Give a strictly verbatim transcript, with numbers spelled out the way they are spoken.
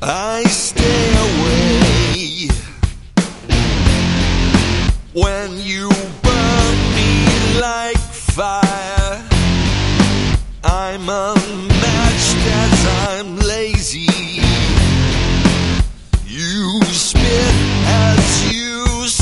I stay away when you burn me like fire. I'm unmatched as I'm lazy. You spit as you